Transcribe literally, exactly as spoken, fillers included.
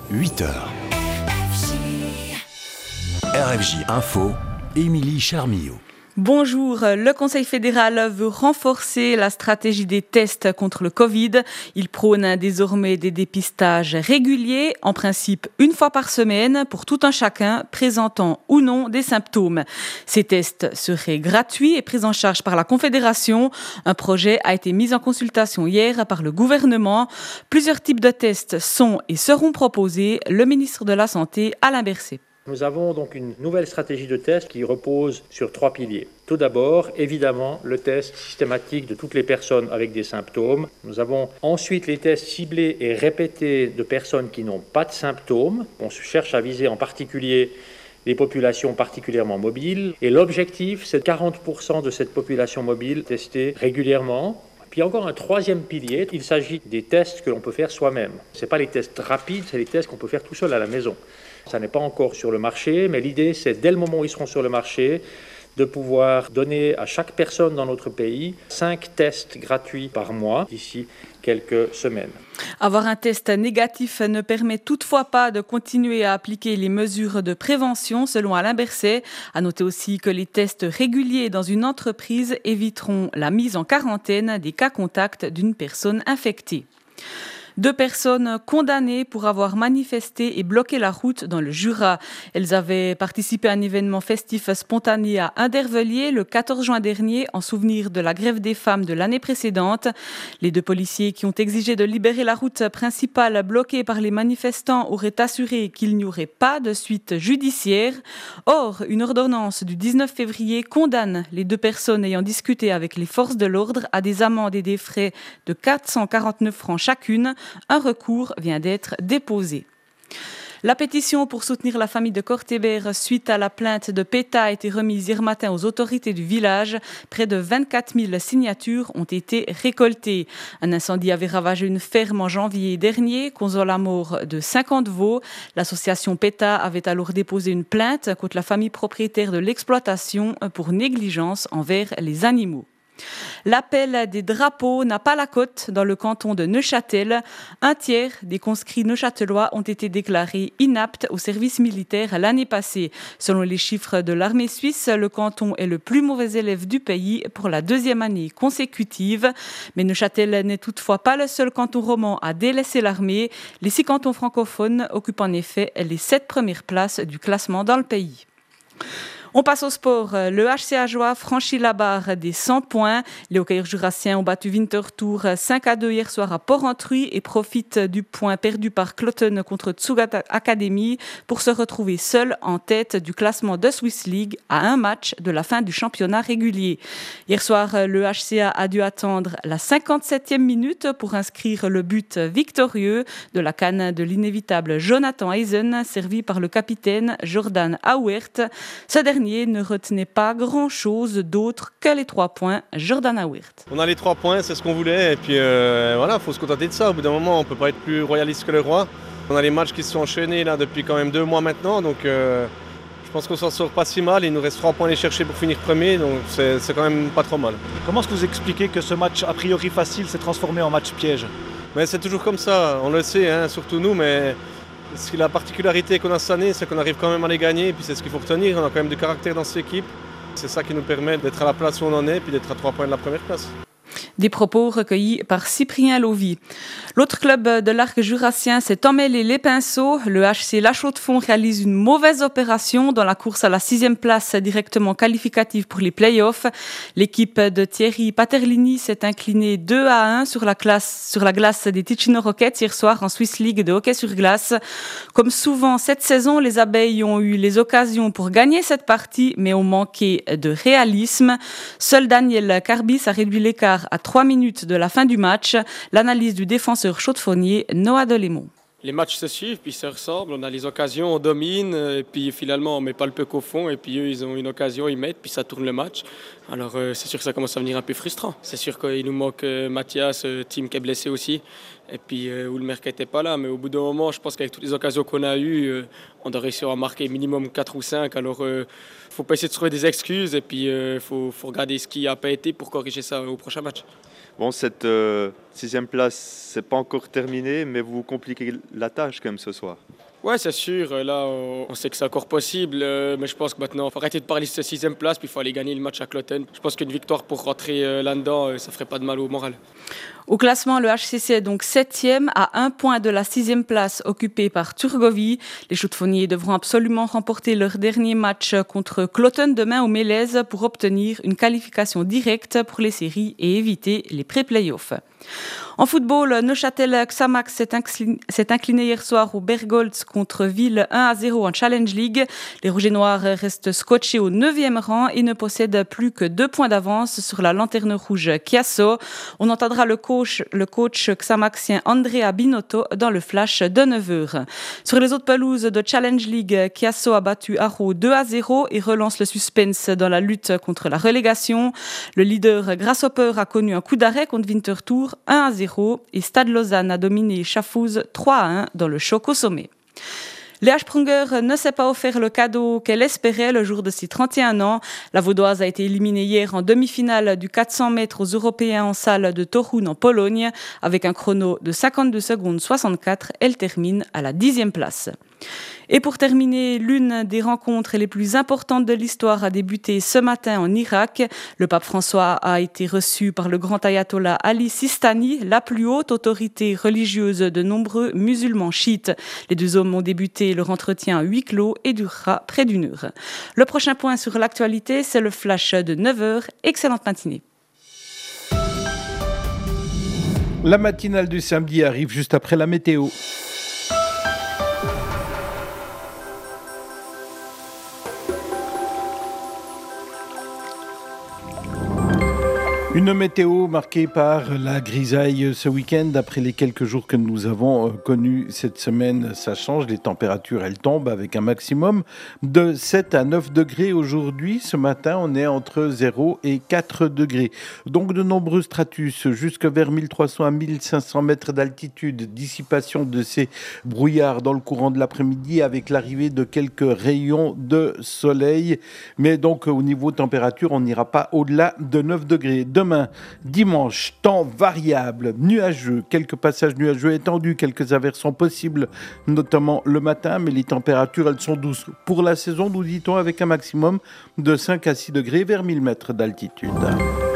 huit heures. R F J Info, Émilie Charmillau. Bonjour, le Conseil fédéral veut renforcer la stratégie des tests contre le Covid. Il prône désormais des dépistages réguliers, en principe une fois par semaine, pour tout un chacun présentant ou non des symptômes. Ces tests seraient gratuits et pris en charge par la Confédération. Un projet a été mis en consultation hier par le gouvernement. Plusieurs types de tests sont et seront proposés. Le ministre de la Santé, Alain Berset. Nous avons donc une nouvelle stratégie de test qui repose sur trois piliers. Tout d'abord, évidemment, le test systématique de toutes les personnes avec des symptômes. Nous avons ensuite les tests ciblés et répétés de personnes qui n'ont pas de symptômes. On cherche à viser en particulier les populations particulièrement mobiles. Et l'objectif, c'est quarante pour cent de cette population mobile testée régulièrement. Puis encore un troisième pilier, il s'agit des tests que l'on peut faire soi-même. Ce n'est pas les tests rapides, c'est les tests qu'on peut faire tout seul à la maison. Ça n'est pas encore sur le marché, mais l'idée, c'est dès le moment où ils seront sur le marché, de pouvoir donner à chaque personne dans notre pays cinq tests gratuits par mois d'ici quelques semaines. Avoir un test négatif ne permet toutefois pas de continuer à appliquer les mesures de prévention, selon Alain Berset. À noter aussi que les tests réguliers dans une entreprise éviteront la mise en quarantaine des cas contacts d'une personne infectée. Deux personnes condamnées pour avoir manifesté et bloqué la route dans le Jura. Elles avaient participé à un événement festif spontané à Indervellier le quatorze juin dernier en souvenir de la grève des femmes de l'année précédente. Les deux policiers qui ont exigé de libérer la route principale bloquée par les manifestants auraient assuré qu'il n'y aurait pas de suite judiciaire. Or, une ordonnance du dix-neuf février condamne les deux personnes ayant discuté avec les forces de l'ordre à des amendes et des frais de quatre cent quarante-neuf francs chacune. Un recours vient d'être déposé. La pétition pour soutenir la famille de Cortébert suite à la plainte de PETA a été remise hier matin aux autorités du village. Près de vingt-quatre mille signatures ont été récoltées. Un incendie avait ravagé une ferme en janvier dernier, causant la mort de cinquante veaux. L'association PETA avait alors déposé une plainte contre la famille propriétaire de l'exploitation pour négligence envers les animaux. L'appel des drapeaux n'a pas la cote dans le canton de Neuchâtel. Un tiers des conscrits neuchâtelois ont été déclarés inaptes au service militaire l'année passée. Selon les chiffres de l'armée suisse, le canton est le plus mauvais élève du pays pour la deuxième année consécutive. Mais Neuchâtel n'est toutefois pas le seul canton roman à délaisser l'armée. Les six cantons francophones occupent en effet les sept premières places du classement dans le pays. On passe au sport. Le H C Ajoie franchit la barre des cent points. Les hockeyeurs jurassiens ont battu Winterthur cinq à deux hier soir à Porrentruy et profitent du point perdu par Cloton contre Tsugat Academy pour se retrouver seuls en tête du classement de Swiss League à un match de la fin du championnat régulier. Hier soir, le H C A a dû attendre la cinquante-septième minute pour inscrire le but victorieux de la canne de l'inévitable Jonathan Eisen, servi par le capitaine Jordan Auwert. Ce dernier ne retenait pas grand-chose d'autre que les trois points. Jordan Auwert. On a les trois points, c'est ce qu'on voulait, et puis euh, voilà, il faut se contenter de ça. Au bout d'un moment, on ne peut pas être plus royaliste que le roi. On a les matchs qui se sont enchaînés là, depuis quand même deux mois maintenant, donc euh, je pense qu'on s'en sort pas si mal. Il nous reste trois points à aller chercher pour finir premier, donc c'est, c'est quand même pas trop mal. Comment est-ce que vous expliquez que ce match a priori facile s'est transformé en match piège? Mais c'est toujours comme ça, on le sait, hein, surtout nous, mais la particularité qu'on a cette année, c'est qu'on arrive quand même à les gagner, et puis c'est ce qu'il faut retenir, on a quand même du caractère dans cette équipe. C'est ça qui nous permet d'être à la place où on en est, puis d'être à trois points de la première place. Des propos recueillis par Cyprien Lovy. L'autre club de l'arc jurassien s'est emmêlé les pinceaux. Le H C La Chaux-de-Fonds réalise une mauvaise opération dans la course à la sixième place directement qualificative pour les play-offs. L'équipe de Thierry Paterlini s'est inclinée deux à un sur la, classe, sur la glace des Ticino Rockets hier soir en Swiss League de hockey sur glace. Comme souvent cette saison, les abeilles ont eu les occasions pour gagner cette partie, mais ont manqué de réalisme. Seul Daniel Carbis a réduit l'écart à trois minutes de la fin du match. L'analyse du défenseur chaudefonnier Noah Delémont. Les matchs se suivent, puis se ressemblent, on a les occasions, on domine, et puis finalement on met pas le puck au fond, et puis eux ils ont une occasion, ils mettent, puis ça tourne le match. Alors euh, c'est sûr que ça commence à venir un peu frustrant. C'est sûr qu'il nous manque euh, Mathias, euh, Tim qui est blessé aussi, et puis euh, Ulmer qui n'était pas là, mais au bout d'un moment je pense qu'avec toutes les occasions qu'on a eues, euh, on doit réussir à marquer minimum quatre ou cinq, alors il euh, ne faut pas essayer de se trouver des excuses, et puis il euh, faut, faut regarder ce qui n'a pas été pour corriger ça au prochain match. Bon, cette euh, sixième place, c'est pas encore terminé, mais vous vous compliquez la tâche quand même ce soir. Ouais, c'est sûr. Là, on sait que c'est encore possible, mais je pense que maintenant, il faut arrêter de parler de cette sixième place, puis il faut aller gagner le match à Cloten. Je pense qu'une victoire pour rentrer là-dedans, ça ferait pas de mal au moral. Au classement, le H C C est donc septième à un point de la sixième place occupée par Turgovie. Les chaudefonniers devront absolument remporter leur dernier match contre Cloten demain au Mélèze pour obtenir une qualification directe pour les séries et éviter les pré-playoffs. En football, Neuchâtel Xamax s'est incliné, s'est incliné hier soir au Bergholz contre Ville un à zéro en Challenge League. Les Rouges et Noirs restent scotchés au neuvième rang et ne possèdent plus que deux points d'avance sur la lanterne rouge Chiasso. On entendra le coach, le coach xamaxien Andrea Binotto dans le flash de neuf heures. Sur les autres pelouses de Challenge League, Chiasso a battu Haro deux à zéro et relance le suspense dans la lutte contre la relégation. Le leader Grasshopper a connu un coup d'arrêt contre Winterthur un à zéro et Stade Lausanne a dominé Schaffhouse trois à un dans le choc au sommet. Léa Sprunger ne s'est pas offert le cadeau qu'elle espérait le jour de ses trente et un ans. La Vaudoise a été éliminée hier en demi-finale du quatre cents mètres aux Européens en salle de Toruń en Pologne. Avec un chrono de cinquante-deux secondes soixante-quatre, elle termine à la dixième place. Et pour terminer, l'une des rencontres les plus importantes de l'histoire a débuté ce matin en Irak. Le pape François a été reçu par le grand ayatollah Ali Sistani, la plus haute autorité religieuse de nombreux musulmans chiites. Les deux hommes ont débuté leur entretien à huis clos et durera près d'une heure. Le prochain point sur l'actualité, c'est le flash de neuf heures. Excellente matinée. La matinale du samedi arrive juste après la météo. Une météo marquée par la grisaille ce week-end. Après les quelques jours que nous avons connus cette semaine, ça change. Les températures, elles tombent avec un maximum de sept à neuf degrés aujourd'hui. Ce matin, on est entre zéro et quatre degrés. Donc de nombreux stratus jusque vers mille trois cents à mille cinq cents mètres d'altitude. Dissipation de ces brouillards dans le courant de l'après-midi avec l'arrivée de quelques rayons de soleil. Mais donc au niveau température, on n'ira pas au-delà de neuf degrés. Demain, dimanche, temps variable, nuageux, quelques passages nuageux étendus, quelques averses sont possibles, notamment le matin, mais les températures, elles sont douces. Pour la saison, nous dit-on, avec un maximum de cinq à six degrés vers mille mètres d'altitude.